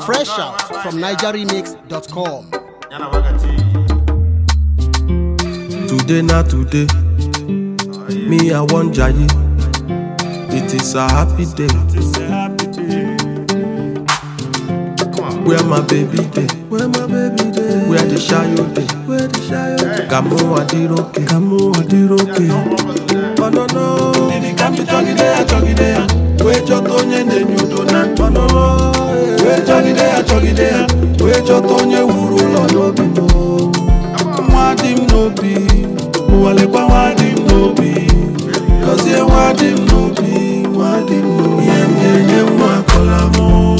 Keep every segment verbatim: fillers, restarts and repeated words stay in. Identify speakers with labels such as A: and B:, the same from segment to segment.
A: Fresh out from niger remix dot com.
B: Today na today, me I want Jayi. It is a happy day. Where my baby day? Where my baby day? Where the shayo day? Where the shayo? Kamu adiroke, kamu adiroke. Oh no no, didi kami jogi day, jogi day. We jotonye ne nyudo na. Oh no no, we jogi day, jogi day. We jotonye wuru lo no bimo. Mwadim no bi, wale kwa wadim no bi. Cause ye wadim no bi, wadim no bi. Yem yem yem wakola mo.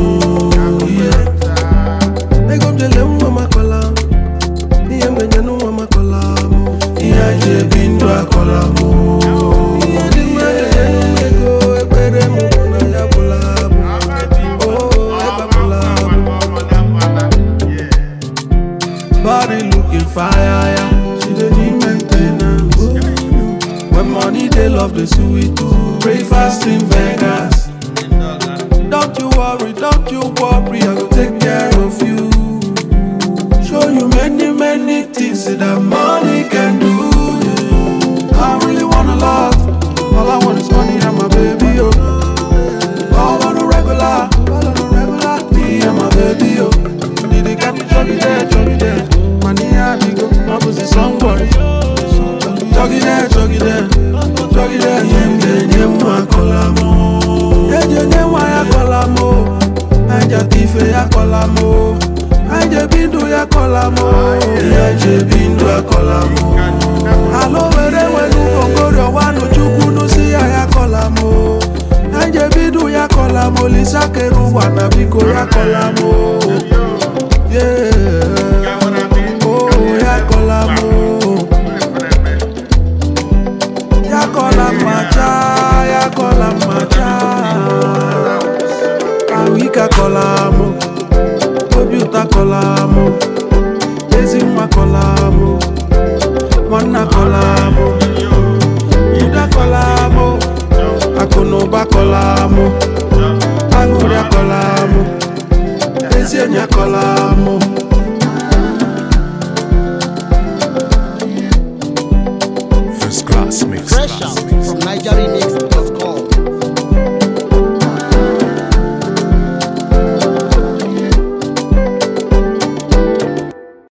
B: Body looking fire, she dey need maintenance. When money they love the sweet, breakfast in Vegas. Don't you worry, don't you worry, I will take care of you. Show you many, many things that money can do. I really want a lot, all I want is money and my baby, oh. All on the regular, all on the regular, me and my baby, oh. Did they got me joggy there, joggy there? Money I be go, my pussy somebody. Joggy there, joggy there, joggy there. Yem yem yem wa kolamo, yem yem yem wa ya kolamo. Anja tife ya kolamo, anja bindu ya kolamo, anja bindu ya kolamo. Alo were wenu kongoro wanu chukunu si ya kolamo, anja bindu ya kolamo lisa keru wana biko ya kolamo. Yeah. Yakola macha, yakola macha. Awika kolamo, obiuta kolamo, ezimwa kolamo, mwana kolamo, yuda kolamo, akonoba kolamo, anguria kolamo, ezienya kolamo.